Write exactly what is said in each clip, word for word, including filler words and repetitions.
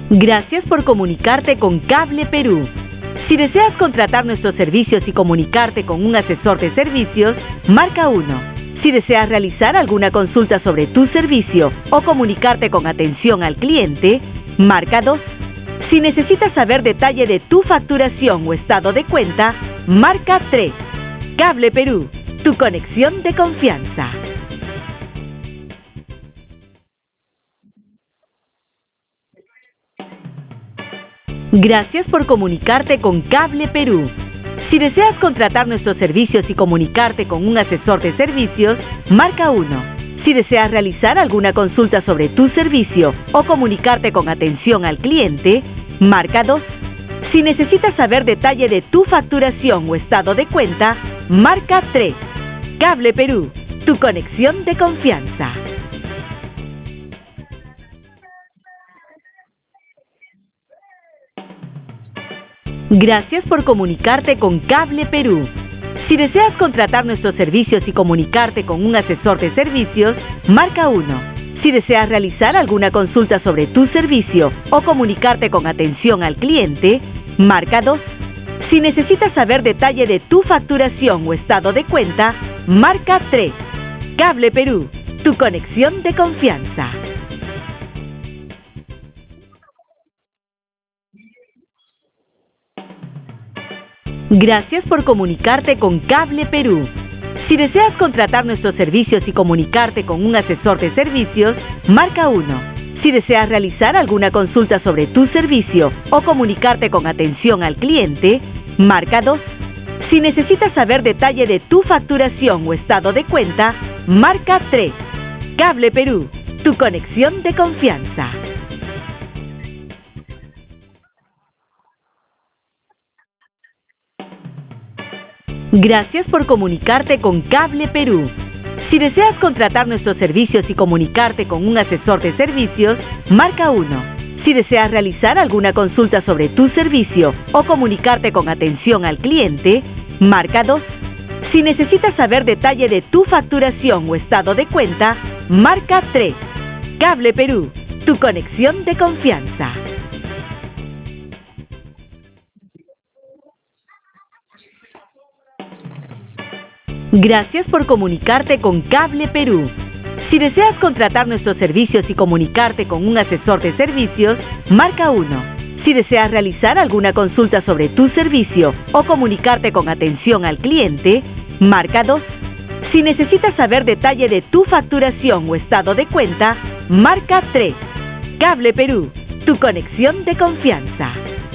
Gracias por comunicarte con Cable Perú. Si deseas contratar nuestros servicios y comunicarte con un asesor de servicios, marca uno. Si deseas realizar alguna consulta sobre tu servicio o comunicarte con atención al cliente, marca dos. Si necesitas saber detalle de tu facturación o estado de cuenta, marca tres. Cable Perú, tu conexión de confianza. Gracias por comunicarte con Cable Perú. Si deseas contratar nuestros servicios y comunicarte con un asesor de servicios, marca uno. Si deseas realizar alguna consulta sobre tu servicio o comunicarte con atención al cliente, marca dos. Si necesitas saber detalle de tu facturación o estado de cuenta, marca tres. Cable Perú, tu conexión de confianza. Gracias por comunicarte con Cable Perú. Si deseas contratar nuestros servicios y comunicarte con un asesor de servicios, marca uno. Si deseas realizar alguna consulta sobre tu servicio o comunicarte con atención al cliente, marca dos. Si necesitas saber detalle de tu facturación o estado de cuenta, marca tres. Cable Perú, tu conexión de confianza. Gracias por comunicarte con Cable Perú. Si deseas contratar nuestros servicios y comunicarte con un asesor de servicios, marca uno. Si deseas realizar alguna consulta sobre tu servicio o comunicarte con atención al cliente, marca dos. Si necesitas saber detalle de tu facturación o estado de cuenta, marca tres. Cable Perú, tu conexión de confianza. Gracias por comunicarte con Cable Perú. Si deseas contratar nuestros servicios y comunicarte con un asesor de servicios, marca uno. Si deseas realizar alguna consulta sobre tu servicio o comunicarte con atención al cliente, marca dos. Si necesitas saber detalle de tu facturación o estado de cuenta, marca tres. Cable Perú, tu conexión de confianza. Gracias por comunicarte con Cable Perú. Si deseas contratar nuestros servicios y comunicarte con un asesor de servicios, marca uno. Si deseas realizar alguna consulta sobre tu servicio o comunicarte con atención al cliente, marca dos. Si necesitas saber detalle de tu facturación o estado de cuenta, marca tres. Cable Perú, tu conexión de confianza.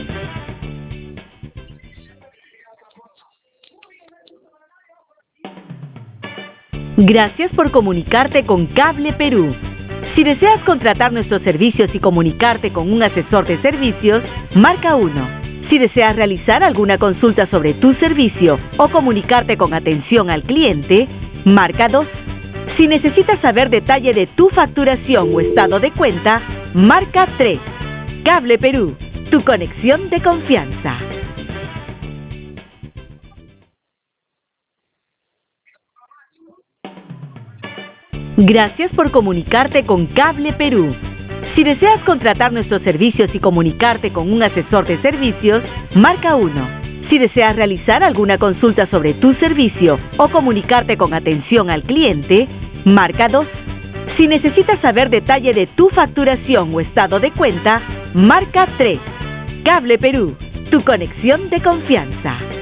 Gracias por comunicarte con Cable Perú. Si deseas contratar nuestros servicios y comunicarte con un asesor de servicios, marca uno. Si deseas realizar alguna consulta sobre tu servicio o comunicarte con atención al cliente, marca dos. Si necesitas saber detalle de tu facturación o estado de cuenta, marca tres. Cable Perú, tu conexión de confianza. Gracias por comunicarte con Cable Perú. Si deseas contratar nuestros servicios y comunicarte con un asesor de servicios, marca uno. Si deseas realizar alguna consulta sobre tu servicio o comunicarte con atención al cliente, marca dos. Si necesitas saber detalle de tu facturación o estado de cuenta, marca tres. Cable Perú, tu conexión de confianza.